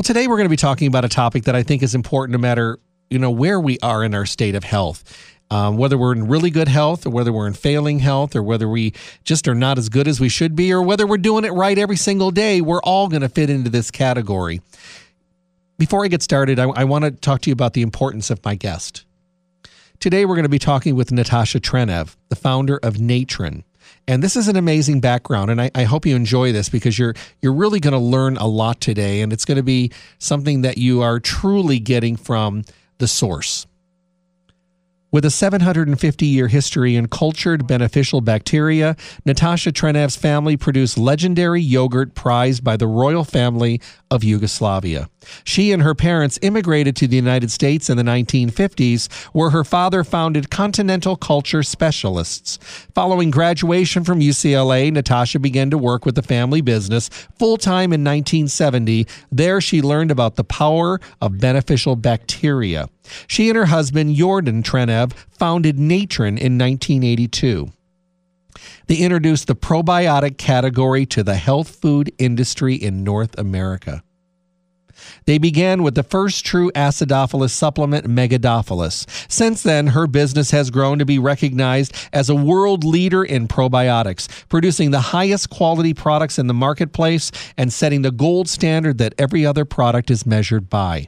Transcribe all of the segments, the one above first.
Well, today we're going to be talking about a topic that I think is important no matter, where we are in our state of health. Whether we're in really good health or whether we're in failing health or whether we just are not as good as we should be or whether we're doing it right every single day, we're all going to fit into this category. Before I get started, I want to talk to you about the importance of my guest. Today we're going to be talking with Natasha Trenev, the founder of Natren. And this is an amazing background, and I hope you enjoy this because you're really going to learn a lot today, and it's going to be something that you are truly getting from the source. With a 750-year history in cultured beneficial bacteria, Natasha Trenev's family produced legendary yogurt prized by the royal family of Yugoslavia. She and her parents immigrated to the United States in the 1950s, where her father founded Continental Culture Specialists. Following graduation from UCLA, Natasha began to work with the family business full-time in 1970. There she learned about the power of beneficial bacteria. She and her husband, Jordan Trenev, founded Natren in 1982. They introduced the probiotic category to the health food industry in North America. They began with the first true acidophilus supplement, Megadophilus. Since then, her business has grown to be recognized as a world leader in probiotics, producing the highest quality products in the marketplace and setting the gold standard that every other product is measured by.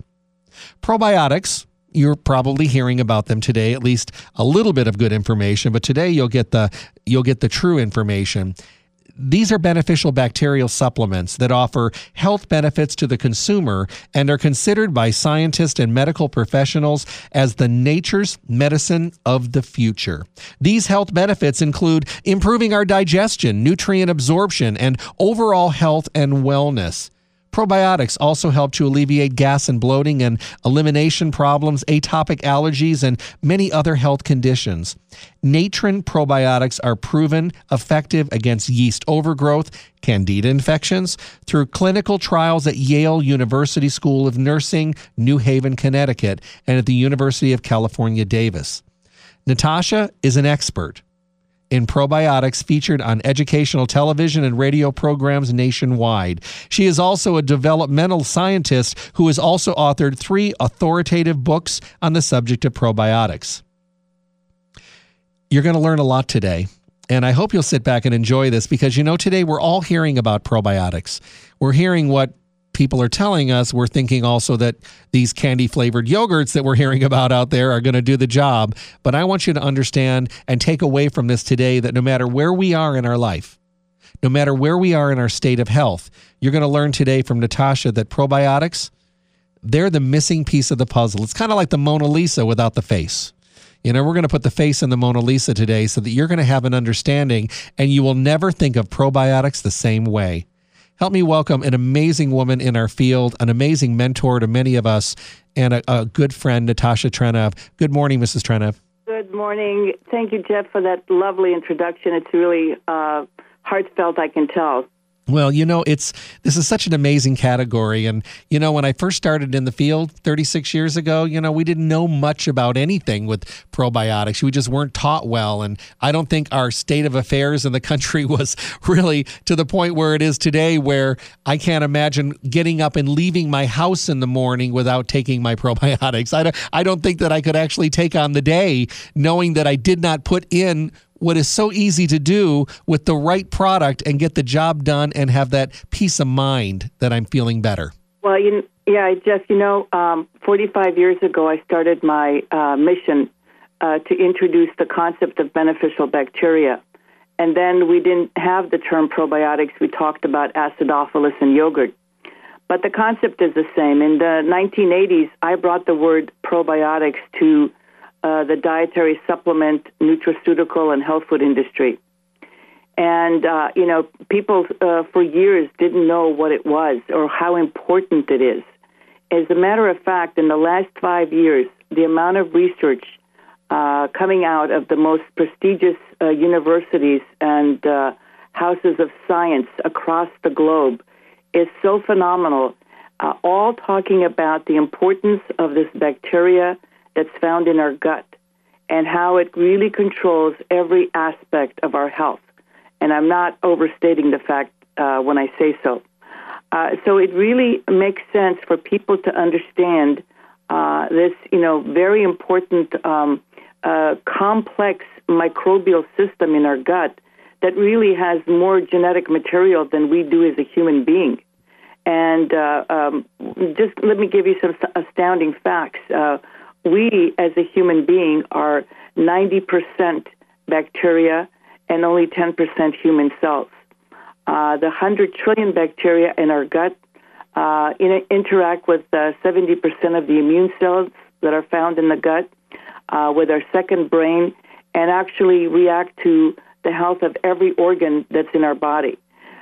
Probiotics, you're probably hearing about them today, at least a little bit of good information, but today you'll get the true information. These are beneficial bacterial supplements that offer health benefits to the consumer and are considered by scientists and medical professionals as the nature's medicine of the future. These health benefits include improving our digestion, nutrient absorption, and overall health and wellness. Probiotics also help to alleviate gas and bloating and elimination problems, atopic allergies, and many other health conditions. Natren probiotics are proven effective against yeast overgrowth, candida infections, through clinical trials at Yale University School of Nursing, New Haven, Connecticut, and at the University of California, Davis. Natasha is an expert in probiotics featured on educational television and radio programs nationwide. She is also a developmental scientist who has also authored 3 authoritative books on the subject of probiotics. You're going to learn a lot today, and I hope you'll sit back and enjoy this because, today we're all hearing about probiotics. We're hearing what people are telling us. We're thinking also that these candy-flavored yogurts that we're hearing about out there are going to do the job. But I want you to understand and take away from this today that no matter where we are in our life, no matter where we are in our state of health, you're going to learn today from Natasha that probiotics, they're the missing piece of the puzzle. It's kind of like the Mona Lisa without the face. We're going to put the face in the Mona Lisa today so that you're going to have an understanding and you will never think of probiotics the same way. Help me welcome an amazing woman in our field, an amazing mentor to many of us, and a good friend, Natasha Trenev. Good morning, Mrs. Trenev. Good morning. Thank you, Jeff, for that lovely introduction. It's really heartfelt, I can tell. Well, this is such an amazing category. And, when I first started in the field 36 years ago, we didn't know much about anything with probiotics. We just weren't taught well. And I don't think our state of affairs in the country was really to the point where it is today, where I can't imagine getting up and leaving my house in the morning without taking my probiotics. I don't think that I could actually take on the day knowing that I did not put in what is so easy to do with the right product and get the job done and have that peace of mind that I'm feeling better. Well, Jeff, 45 years ago, I started my mission to introduce the concept of beneficial bacteria. And then we didn't have the term probiotics. We talked about acidophilus and yogurt. But the concept is the same. In the 1980s, I brought the word probiotics to the dietary supplement, nutraceutical, and health food industry. And, people for years didn't know what it was or how important it is. As a matter of fact, in the last 5 years, the amount of research coming out of the most prestigious universities and houses of science across the globe is so phenomenal, all talking about the importance of this bacteria that's found in our gut and how it really controls every aspect of our health. And I'm not overstating the fact when I say so. So it really makes sense for people to understand this, very important complex microbial system in our gut that really has more genetic material than we do as a human being. And just let me give you some astounding facts. We, as a human being, are 90% bacteria and only 10% human cells. The 100 trillion bacteria in our gut interact with 70% of the immune cells that are found in the gut, with our second brain, and actually react to the health of every organ that's in our body.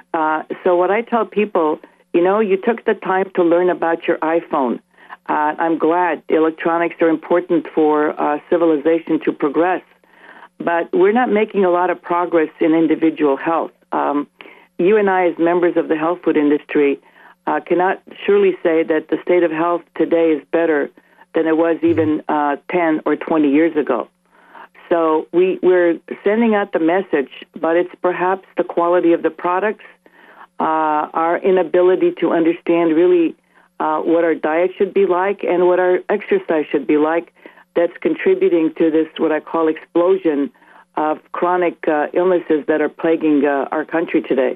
So what I tell people, you took the time to learn about your iPhone. I'm glad electronics are important for civilization to progress, but we're not making a lot of progress in individual health. You and I, as members of the health food industry, cannot surely say that the state of health today is better than it was even 10 or 20 years ago. So we're sending out the message, but it's perhaps the quality of the products, our inability to understand really what our diet should be like and what our exercise should be like that's contributing to this, what I call explosion of chronic illnesses that are plaguing our country today.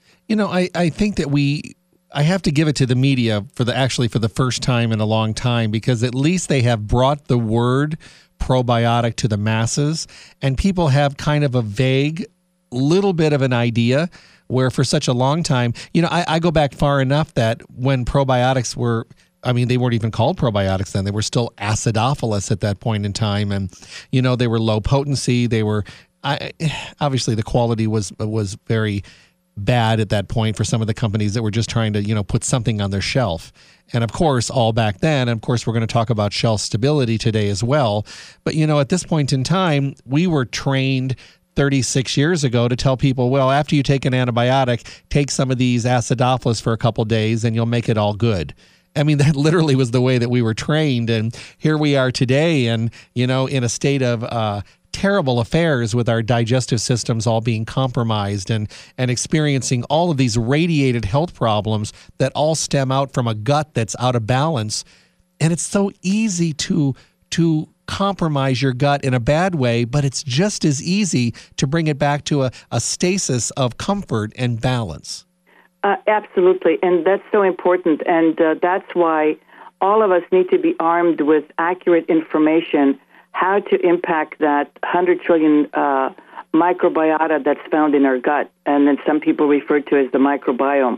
I think that I have to give it to the media for the first time in a long time, because at least they have brought the word probiotic to the masses, and people have kind of a vague little bit of an idea, where for such a long time, I go back far enough that when probiotics were, they weren't even called probiotics then. They were still acidophilus at that point in time. And, they were low potency. They were, obviously the quality was very bad at that point for some of the companies that were just trying to, put something on their shelf. And of course, all back then, and of course, we're going to talk about shelf stability today as well. But, at this point in time, we were trained 36 years ago to tell people, well, after you take an antibiotic, take some of these acidophilus for a couple days and you'll make it all good. That literally was the way that we were trained. And here we are today and, in a state of terrible affairs with our digestive systems all being compromised and experiencing all of these radiated health problems that all stem out from a gut that's out of balance. And it's so easy to compromise your gut in a bad way, but it's just as easy to bring it back to a stasis of comfort and balance. Absolutely, and that's so important, and that's why all of us need to be armed with accurate information how to impact that 100 trillion microbiota that's found in our gut, and then some people refer to as the microbiome.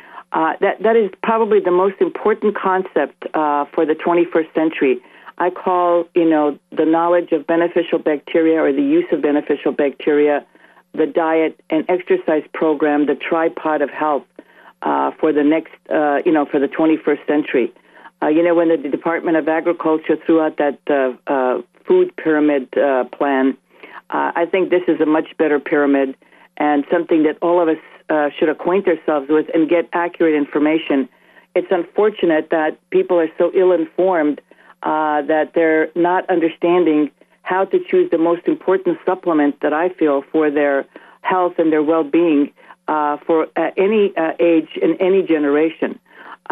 That is probably the most important concept for the 21st century. I call, the knowledge of beneficial bacteria or the use of beneficial bacteria, the diet and exercise program, the tripod of health for the next, for the 21st century. When the Department of Agriculture threw out that food pyramid plan, I think this is a much better pyramid and something that all of us should acquaint ourselves with and get accurate information. It's unfortunate that people are so ill-informed that they're not understanding how to choose the most important supplement that I feel for their health and their well-being for any age in any generation.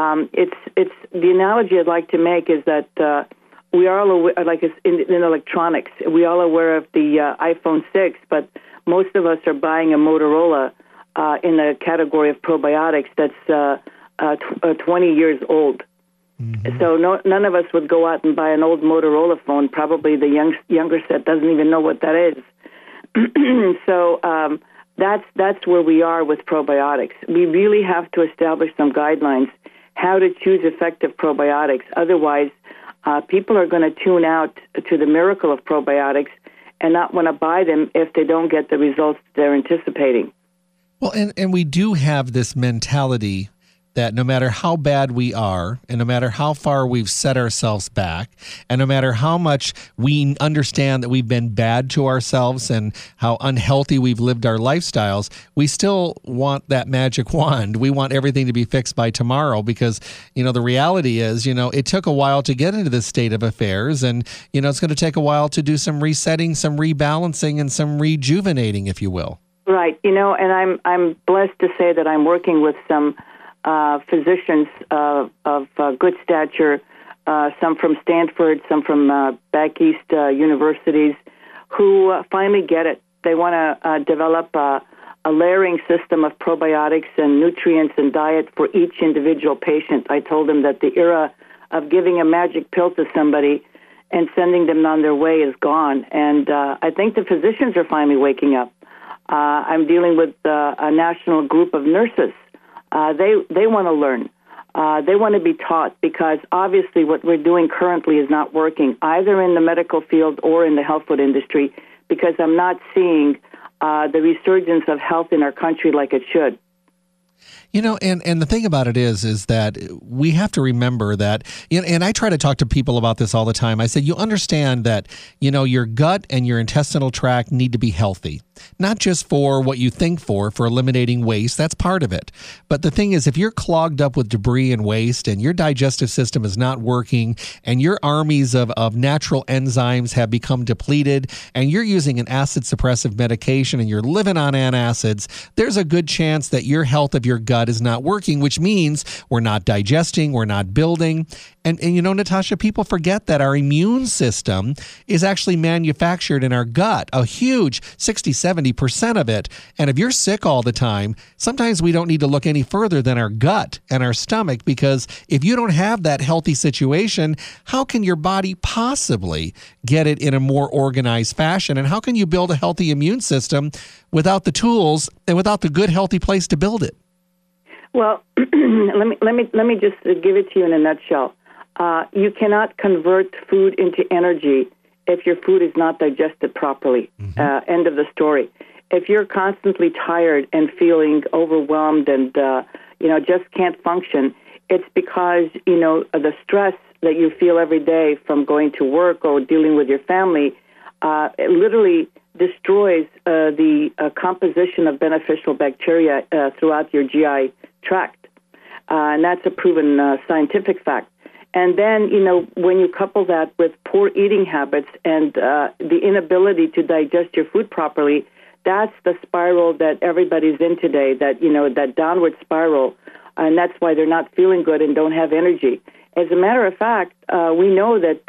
It's the analogy I'd like to make is that we are all aware, like in electronics, we all aware of the iPhone 6, but most of us are buying a Motorola in the category of probiotics that's 20 years old. Mm-hmm. So none of us would go out and buy an old Motorola phone. Probably the younger set doesn't even know what that is. So that's where we are with probiotics. We really have to establish some guidelines how to choose effective probiotics. Otherwise, people are going to tune out to the miracle of probiotics and not want to buy them if they don't get the results they're anticipating. Well, and we do have this mentality that no matter how bad we are, and no matter how far we've set ourselves back, and no matter how much we understand that we've been bad to ourselves and how unhealthy we've lived our lifestyles, we still want that magic wand. We want everything to be fixed by tomorrow because, the reality is, it took a while to get into this state of affairs, and, it's going to take a while to do some resetting, some rebalancing, and some rejuvenating, if you will. Right. And I'm blessed to say that I'm working with some physicians of good stature, some from Stanford, some from back east universities, who finally get it. They want to develop a layering system of probiotics and nutrients and diet for each individual patient. I told them that the era of giving a magic pill to somebody and sending them on their way is gone. And I think the physicians are finally waking up. I'm dealing with a national group of nurses. They want to learn. They want to be taught, because obviously what we're doing currently is not working, either in the medical field or in the health food industry, because I'm not seeing the resurgence of health in our country like it should. You know, and the thing about it is that we have to remember that, and I try to talk to people about this all the time. I said, you understand that, your gut and your intestinal tract need to be healthy, not just for what you think for eliminating waste. That's part of it. But the thing is, if you're clogged up with debris and waste and your digestive system is not working and your armies of natural enzymes have become depleted and you're using an acid suppressive medication and you're living on antacids, there's a good chance that your health of your gut is not working, which means we're not digesting, we're not building. And Natasha, people forget that our immune system is actually manufactured in our gut, a huge 60-70% of it. And if you're sick all the time, sometimes we don't need to look any further than our gut and our stomach, because if you don't have that healthy situation, how can your body possibly get it in a more organized fashion? And how can you build a healthy immune system without the tools and without the good, healthy place to build it? Well, let me just give it to you in a nutshell. You cannot convert food into energy if your food is not digested properly. End of the story. If you're constantly tired and feeling overwhelmed and just can't function, it's because the stress that you feel every day from going to work or dealing with your family it literally destroys the composition of beneficial bacteria throughout your GI tract, and that's a proven scientific fact. And then, when you couple that with poor eating habits and the inability to digest your food properly, that's the spiral that everybody's in today, that downward spiral, and that's why they're not feeling good and don't have energy. As a matter of fact, we know that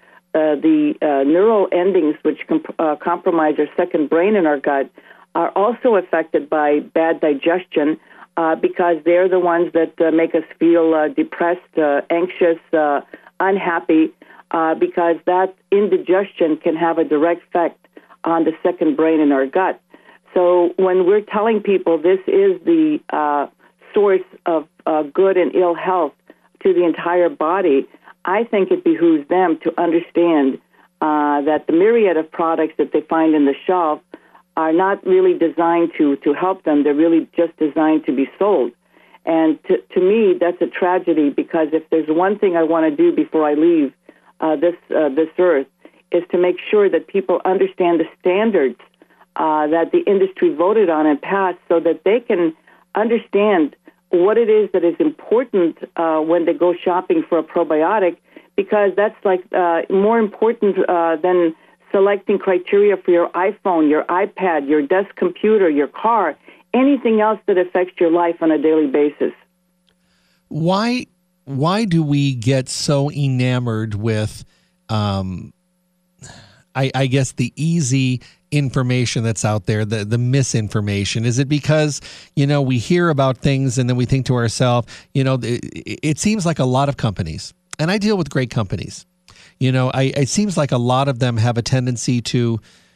the neural endings, which compromise our second brain in our gut, are also affected by bad digestion, because they're the ones that make us feel depressed, anxious, unhappy, because that indigestion can have a direct effect on the second brain in our gut. So when we're telling people this is the source of good and ill health to the entire body, I think it behooves them to understand that the myriad of products that they find in the shelf are not really designed to help them. They're really just designed to be sold. And to me, that's a tragedy, because if there's one thing I want to do before I leave this earth, is to make sure that people understand the standards that the industry voted on and passed, so that they can understand what it is that is important when they go shopping for a probiotic, because that's more important than selecting criteria for your iPhone, your iPad, your desk computer, your car, anything else that affects your life on a daily basis. Why do we get so enamored with, I guess, the easy information that's out there, the misinformation? Is it because, we hear about things and then we think to ourselves, it seems like a lot of companies, and I deal with great companies, it seems like a lot of them have a tendency to,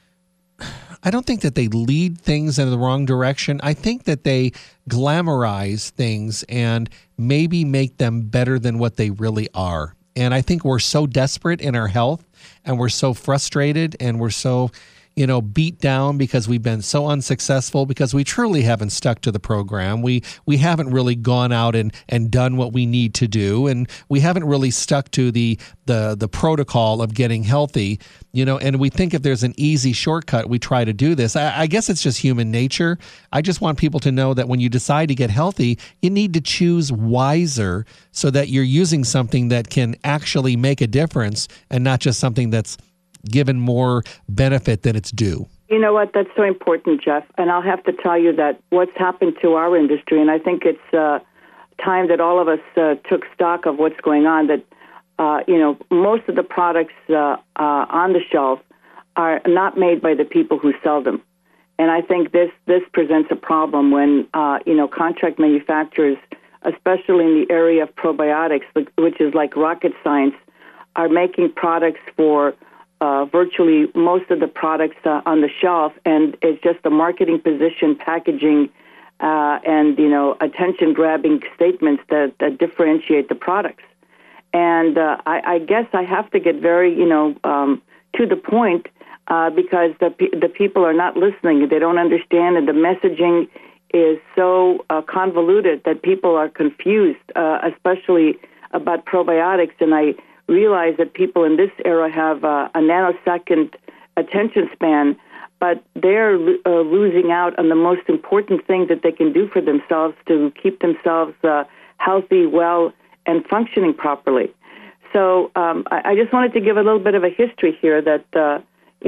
I don't think that they lead things in the wrong direction. I think that they glamorize things and maybe make them better than what they really are. And I think we're so desperate in our health, and we're so frustrated, and we're so, beat down because we've been so unsuccessful, because we truly haven't stuck to the program. We haven't really gone out and done what we need to do, and we haven't really stuck to the protocol of getting healthy, and we think if there's an easy shortcut, we try to do this. I guess it's just human nature. I just want people to know that when you decide to get healthy, you need to choose wiser, so that you're using something that can actually make a difference, and not just something that's given more benefit than it's due. You know what? That's so important, Jeff. And I'll have to tell you that what's happened to our industry, and I think it's time that all of us took stock of what's going on, that most of the products on the shelf are not made by the people who sell them. And I think this presents a problem when, contract manufacturers, especially in the area of probiotics, which is like rocket science, are making products for virtually most of the products on the shelf, and it's just a marketing position, packaging, and, attention-grabbing statements that differentiate the products. And I guess I have to get very, to the point, because the people are not listening. They don't understand, and the messaging is so convoluted that people are confused, especially about probiotics. And I realize that people in this era have a nanosecond attention span, but they're losing out on the most important thing that they can do for themselves to keep themselves healthy, well, and functioning properly. So I just wanted to give a little bit of a history here that, in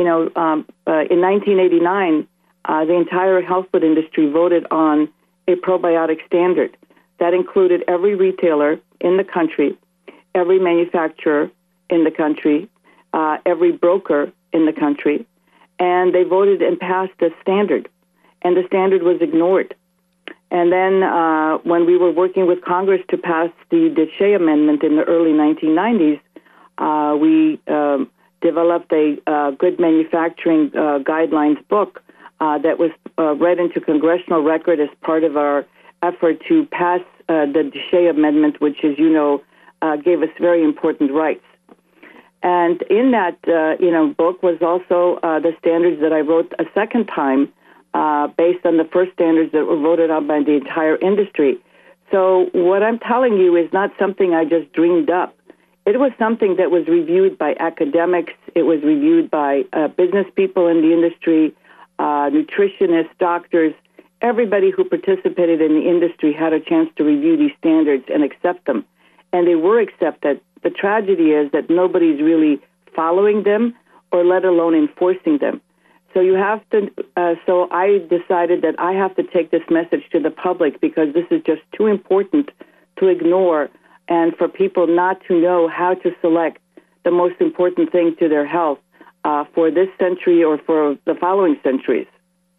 1989, the entire health food industry voted on a probiotic standard. That included every retailer in the country, every manufacturer in the country, every broker in the country, and they voted and passed the standard, and the standard was ignored. And then when we were working with Congress to pass the DSHEA amendment in the early 1990s, we developed a good manufacturing guidelines book that was read into congressional record as part of our effort to pass the DSHEA amendment, which, as you know, gave us very important rights. And in that, book was also the standards that I wrote a second time, based on the first standards that were voted on by the entire industry. So what I'm telling you is not something I just dreamed up. It was something that was reviewed by academics. It was reviewed by business people in the industry, nutritionists, doctors. Everybody who participated in the industry had a chance to review these standards and accept them. And they were accepted. The tragedy is that nobody's really following them or let alone enforcing them. So you have to. So I decided that I have to take this message to the public because this is just too important to ignore, and for people not to know how to select the most important thing to their health for this century or for the following centuries.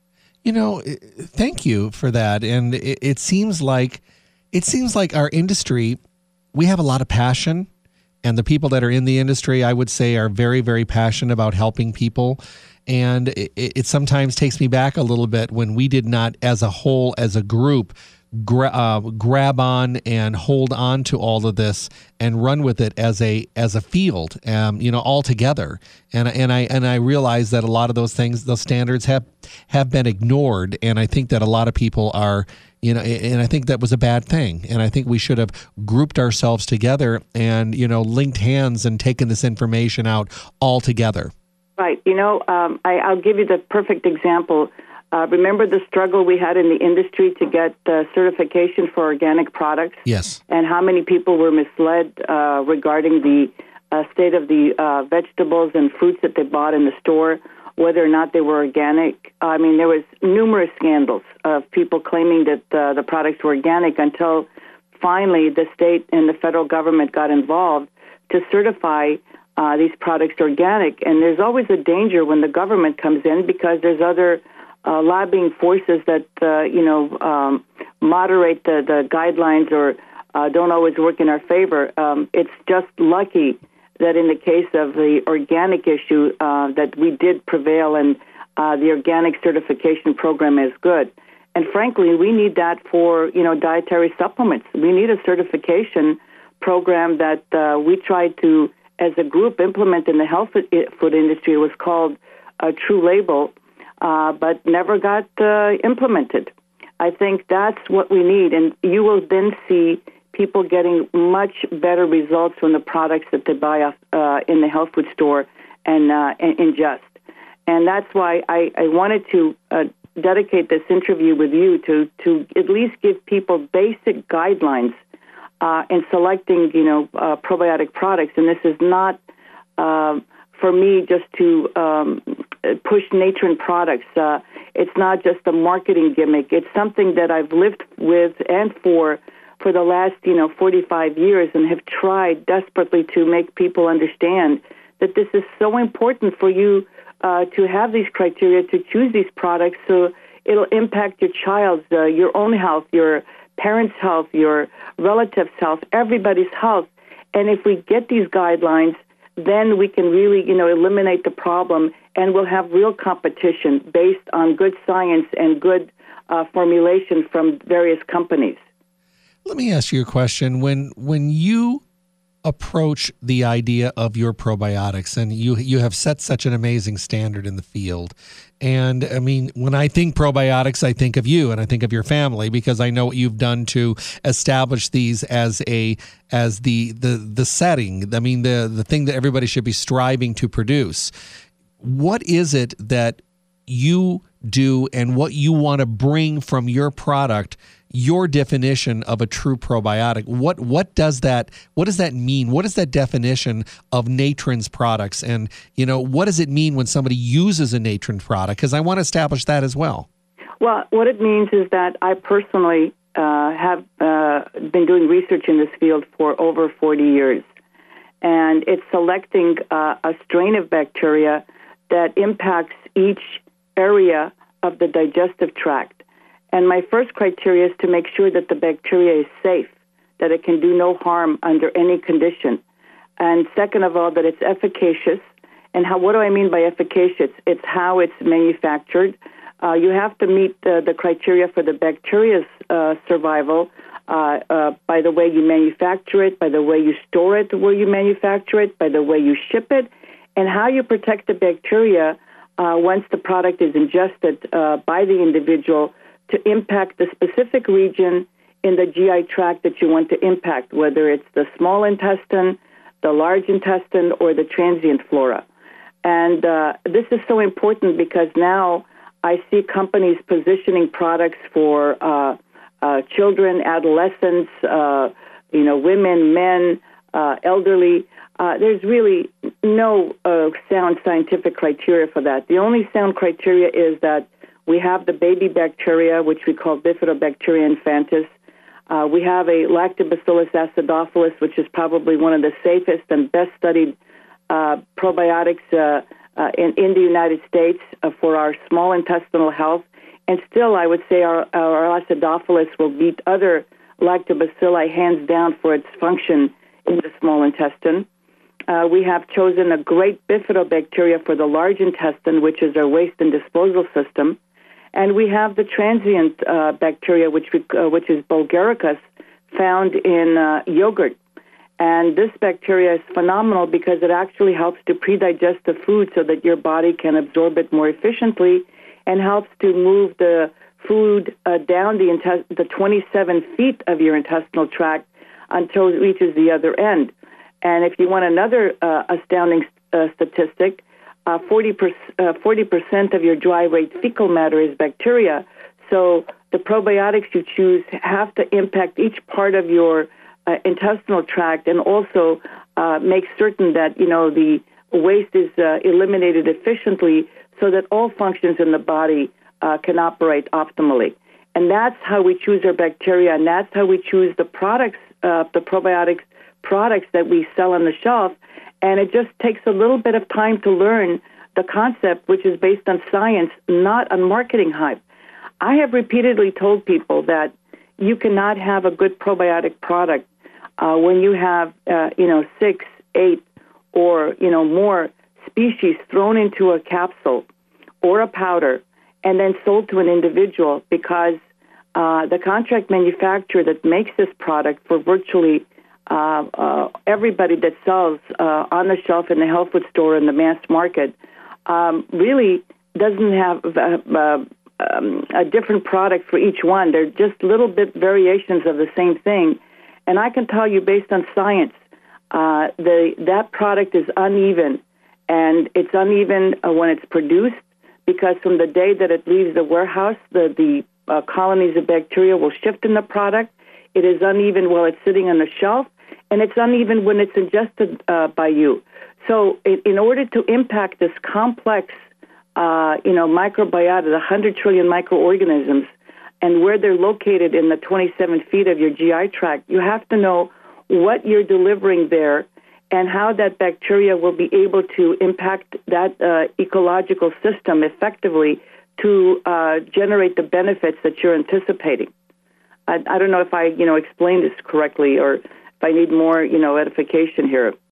Thank you for that. And it seems like our industry, we have a lot of passion. And the people that are in the industry, I would say, are very, very passionate about helping people. And it sometimes takes me back a little bit when we did not, as a whole, as a group, grab on and hold on to all of this and run with it as a field, all together. And I realize that a lot of those things, those standards have been ignored. And I think that a lot of people are, and I think that was a bad thing. And I think we should have grouped ourselves together and, linked hands and taken this information out all together. Right. I'll give you the perfect example. Remember the struggle we had in the industry to get certification for organic products? Yes. And how many people were misled regarding the state of the vegetables and fruits that they bought in the store, whether or not they were organic. I mean, there was numerous scandals of people claiming that the products were organic until finally the state and the federal government got involved to certify these products organic. And there's always a danger when the government comes in because there's other lobbying forces that, moderate the guidelines or don't always work in our favor. It's just lucky that in the case of the organic issue that we did prevail and the organic certification program is good. And frankly, we need that for, dietary supplements. We need a certification program that we tried to, as a group, implement in the health food industry. It was called True Label, but never got implemented. I think that's what we need, and you will then see people getting much better results from the products that they buy in the health food store and ingest. And that's why I wanted to dedicate this interview with you to at least give people basic guidelines in selecting, probiotic products. And this is not for me just to push Natron products. It's not just a marketing gimmick. It's something that I've lived with and for for the last, 45 years and have tried desperately to make people understand that this is so important for you to have these criteria, to choose these products, so it'll impact your child's, your own health, your parents' health, your relatives' health, everybody's health. And if we get these guidelines, then we can really, eliminate the problem, and we'll have real competition based on good science and good formulation from various companies. Let me ask you a question. When you approach the idea of your probiotics, and you have set such an amazing standard in the field, and I mean, when I think probiotics, I think of you and I think of your family, because I know what you've done to establish these as the setting. I mean, the thing that everybody should be striving to produce. What is it that you do and what you want to bring from your product, your definition of a true probiotic? What does that mean? What is that definition of Natron's products? And, what does it mean when somebody uses a Natron product? Because I want to establish that as well. Well, what it means is that I personally have been doing research in this field for over 40 years. And it's selecting a strain of bacteria that impacts each area of the digestive tract. And my first criteria is to make sure that the bacteria is safe, that it can do no harm under any condition. And second of all, that it's efficacious. And what do I mean by efficacious? It's how it's manufactured. You have to meet the criteria for the bacteria's survival by the way you manufacture it, by the way you store it where you manufacture it, by the way you ship it, and how you protect the bacteria once the product is ingested by the individual to impact the specific region in the GI tract that you want to impact, whether it's the small intestine, the large intestine, or the transient flora. And this is so important because now I see companies positioning products for children, adolescents, women, men, elderly. There's really no sound scientific criteria for that. The only sound criteria is that we have the baby bacteria, which we call Bifidobacteria infantis. We have a Lactobacillus acidophilus, which is probably one of the safest and best studied probiotics in the United States for our small intestinal health. And still, I would say our acidophilus will beat other lactobacilli hands down for its function in the small intestine. We have chosen a great bifidobacteria for the large intestine, which is our waste and disposal system. And we have the transient bacteria, which is Bulgaricus, found in yogurt. And this bacteria is phenomenal because it actually helps to pre-digest the food so that your body can absorb it more efficiently, and helps to move the food down the 27 feet of your intestinal tract until it reaches the other end. And if you want another astounding statistic, 40% of your dry weight fecal matter is bacteria. So the probiotics you choose have to impact each part of your intestinal tract, and also make certain that the waste is eliminated efficiently, so that all functions in the body can operate optimally. And that's how we choose our bacteria, and that's how we choose the products, the probiotics products that we sell on the shelf. And it just takes a little bit of time to learn the concept, which is based on science, not on marketing hype. I have repeatedly told people that you cannot have a good probiotic product when you have 6, 8, or more species thrown into a capsule or a powder and then sold to an individual, because the contract manufacturer that makes this product for virtually everybody that sells on the shelf in the health food store in the mass market really doesn't have a different product for each one. They're just little bit variations of the same thing. And I can tell you, based on science, that product is uneven. And it's uneven when it's produced, because from the day that it leaves the warehouse, the colonies of bacteria will shift in the product. It is uneven while it's sitting on the shelf, and it's uneven when it's ingested by you. So in order to impact this complex, microbiota, the 100 trillion microorganisms and where they're located in the 27 feet of your GI tract, you have to know what you're delivering there and how that bacteria will be able to impact that ecological system effectively to generate the benefits that you're anticipating. I don't know if I explained this correctly or if I need more edification here.